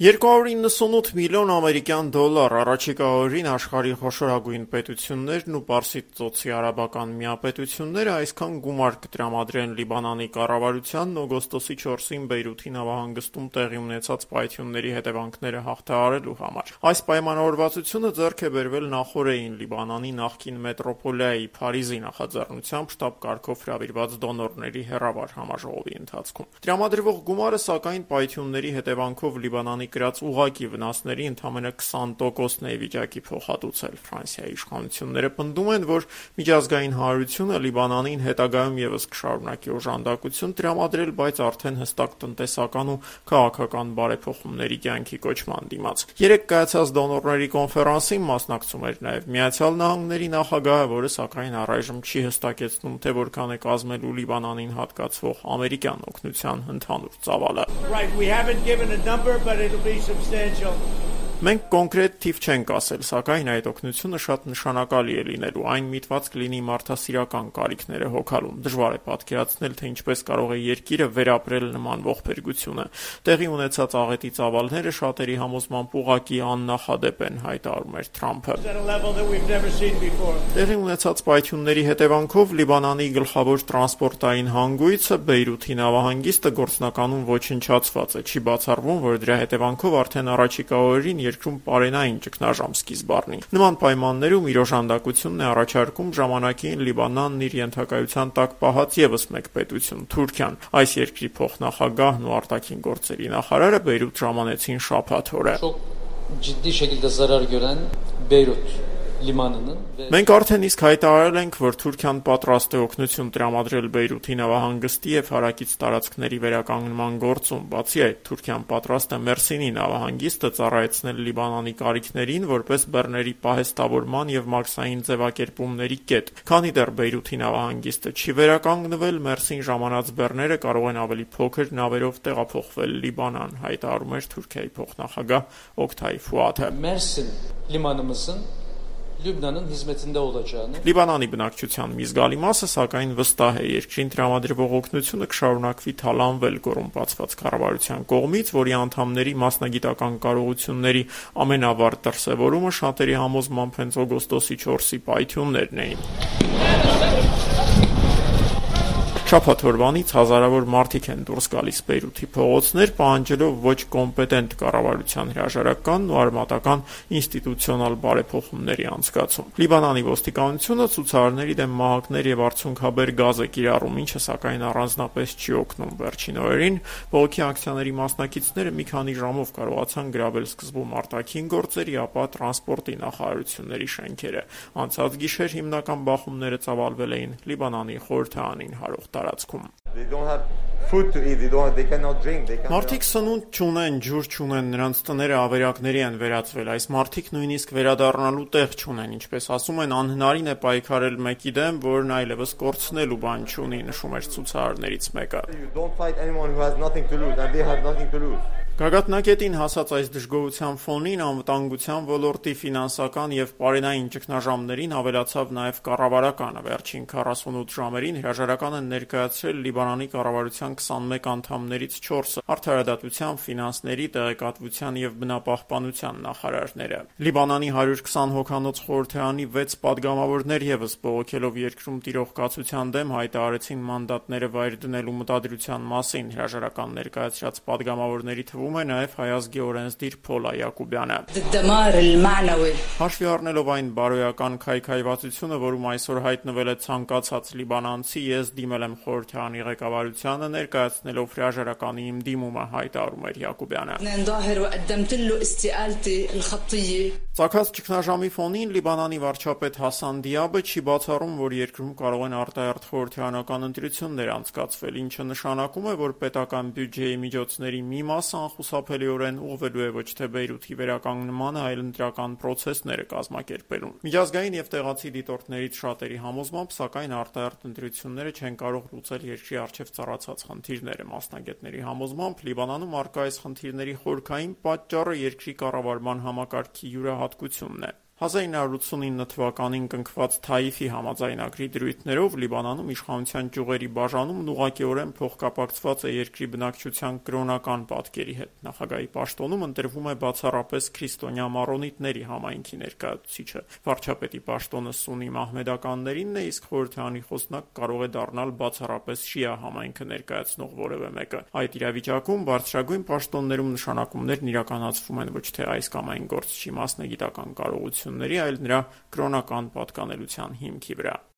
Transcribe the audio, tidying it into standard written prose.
$298 միլիոն ամերիկյան դոլար առաջիկա օրերին աշխարհի խոշորագույն պետություններն ու Պարսից ծոցի արաբական միապետությունները այսքան գումար կտրամադրեն Լիբանանի կառավարությանն օգոստոսի 4-ին Բեյրութի նավահանգստում տեղի ունեցած պայթյունների հետևանքները հաղթահարելու համար։ Այս պայմանավորվածությունը ձեռք է բերվել նախօրեին Լիբանանի նախկին մետրոպոլիայի Փարիզի նախաձեռնությամբ շտաբ կարգով հրավիրված դոնորների հեռավար համաժողովի ընթացքում։ Տրամադրվող գումարը, սակայն, պայթյունների հետևանքով Լիբանանի կրած ուղղակի վնասների ընդամենը 20%-ն է ի վիճակի փոխհատուցել։ Ֆրանսիայի իշխանությունները պնդում են, որ միջազգային հանրությունը Լիբանանին հետագայում ևս կշարունակի օժանդակություն տրամադրել, բայց արդեն հստակ տնտեսական ու քաղաքական բարեփոխումների կյանքի կոչման դիմաց։ Երեկ կայացած դոնորների կոնֆերանսին մասնակցում էր նաև Միացյալ Նահանգների նախագահը, որը սակայն առայժմ չի հստակեցնում, թե որքան է կազմելու Լիբանանին հատկացվող ամերիկյան օգնության ընդհանուր ծավալը։ Մենք կոնկրետ թիվ չենք ասել, սակայն այդ օգնությունը շատ նշանակալի է լինելու, այն միտված կլինի մարդասիրական կարիքները հոգալուն։ Դժվար է պատկերացնել, թե ինչպես կարող է երկիրը վերապրել նման ողբերգությունը։ Տեղի ունեցած աղետի ծավալները շատերի համոզմամբ ուղղակի աննախադեպ են, հայտարարում էր Թրամփը։ Տեղի ունեցած պայթյունների հետևանքով Լիբանանի գլխավոր տրանսպորտային հանգույցը Բեյրութի նավահանգիստը գործնականում ոչնչացված է։ Չի բացառվում, որ դրա հետևանքով արդեն առաջիկա օրերին երկրում պարենային ճգնաժամ սկիզբ առնի։ Նման պայմաններում իր օժանդակությունն է առաջարկում ժամանակին Լիբանանն իր ենթակայության տակ պահած ևս մեկ պետություն՝ Թուրքիան։ Այս երկրի փոխնախագահն ու արտաքին գործերի նախարարը Բեյրութ ժամանեցին շաբաթ օրը։ Մենք արդեն իսկ հայտարարել ենք, որ Թուրքիան պատրաստ է օգնություն տրամադրել Բեյրութի նավահանգստի և հարակից տարածքների վերականգնման գործում։ Բացի այդ, Թուրքիան պատրաստ է Մերսինի նավահանգիստը ծառայեցնել Լիբանանի կարիքներին որպես բեռների պահեստավորման և մաքսային ձևակերպումների կետ։ Քանի դեռ Բեյրութի նավահանգիստը չի վերականգնվել, Մերսին ժամանած բեռները կարող են ավելի փոքր նավերով տեղափոխվել Լիբանան, հայտարարում էր Թուրքիայի փոխնախագահ Օկտայ Ֆուադը։ Լիբանանի բնակչության մի զգալի մասը, սակայն, վստահ է երկրին տրամադրվող օգնությունը կշարունակվի թալանվել կոռումպացված կառավարության կողմից, որի անդամների մասնագիտական կարողությունների ամենավառ դրսևորումը շատերի համոզմամբ հենց օգոստոսի 4-ի պայթյուններն էին։ Շաբաթ օրվանից հազարավոր մարդիկ են դուրս գալիս Բեյրութի փողոցներ, պահանջելով ոչ կոմպետենտ կառավարության հրաժարականն ու արմատական ինստիտուցիոնալ բարեփոխումների անցկացում։ Լիբանանի ոստիկանությունը ցուցարարների դեմ մահակներ և արցունքաբեր գազ է կիրառում, ինչը սակայն առանձնապես չի օգնում։ Վերջին օրերին բողոքի ակցիաների մասնակիցները մի քանի ժամով կարողացան գրավել սկզբում արտաքին գործերի, ապա տրանսպորտի նախարարությունների շենքերը։ Անցած գիշեր հիմնական բախումները ծավալվել էին Լիբանանի խորհրդարանին հարող տարածքում։ Մարդիկ սնունդ չունեն, ջուր չունեն, նրանց տները ավերակների են վերածվել, այս մարդիկ նույնիսկ վերադառնալու տեղ չունեն, ինչպես ասում են, անհնարին է պայքարել մեկի դեմ, որն այլևս կորցնելու բան չունի, նշում էր ցուցարարներից մեկը։ Գագաթնակետին հասած այս դժգոհության ֆոնին անվտանգության ոլորտի ֆինանսական և պարենային ճգնաժամերին ավելացավ նաև կառավարականը։ Վերջին 48 ժամերին հրաժարական են ներկայացրել Լիբանանի կառավարության 21 անդամներից 4-ը՝ արդարադատության, ֆինանսների, տեղեկատվության և բնապահպանության նախարարները։ Լիբանանի 120 հոգանոց խորհրդարանի 6 պատգամավորներ ևս բողոքելով երկրում տիրող կացության դեմ հայտարարեցին մանդատները վայր դնելու մտադրության մասին։ Հրաժարական ներկայացրած պատգամավորների թվում է նաև Հայ ազգի օրենսդիր Փոլա Յակոբյանը։ Հաշվի առնելով այն բարոյական քայքայվածությունը, որում այսօր հայտնվել է ցանկացած լիբանանցի, ես դիմել եմ խորհրդարանի ղեկավարությանը ներկայացնելով հրաժարականի իմ դիմումը, հայտարարում էր Յակոբյանը։ Ծագած ճգնաժամի ֆոնին Լիբանանի վարչապետ Հասան Դիաբը չի բացառում, որ երկրում կարող են արտահերթ խորհրդարանական ընտրություններ անցկացվել, ինչը նշանակում է, որ պետական բյուջեի միջոցների մի մասը անխուսափելիորեն ուղղվելու է ոչ թե Բեյրութի վերականգնմանը, այլ ընտրական պրոցեսները կազմակերպելուն։ Միջազգային և տեղացի դիտորդներից շատերի համոզմամբ, սակայն, արտահերթ ընտրությունները չեն կարող լուծել երկրի առջև ծառացած խնդիրները։ Մասնագետների համոզմամբ Լիբանանում առկա այս խնդիրների խորքային պատճառը երկրի կառավարման համակարգի յուրահատկությունն է։ 1989 թվականին կնքված Թայիֆի համաձայնագրի դրույթներով Լիբանանում իշխանության ճյուղերի բաժանումն ուղղակիորեն փոխկապակցված է երկրի բնակչության կրոնական պատկերի հետ։ Նախագահի պաշտոնում ընտրվում է բացառապես քրիստոնյա մարոնիտների համայնքի ներկայացուցիչը։ Վարչապետի պաշտոնը սուննի մահմեդականներինն է, իսկ խորհրդարանի խոսնակ կարող է դառնալ բացառապես շիա համայնքը ներկայացնող որևէ մեկը։ Այդ իրավիճակում բարձրագույն պաշտոններում նշանակումներն իրականացվում են ոչ թե այս կամ այն գործչի մասնագիտական կարողությունների, այլ նրա կրոնական պատկանելության հիմքի վրա։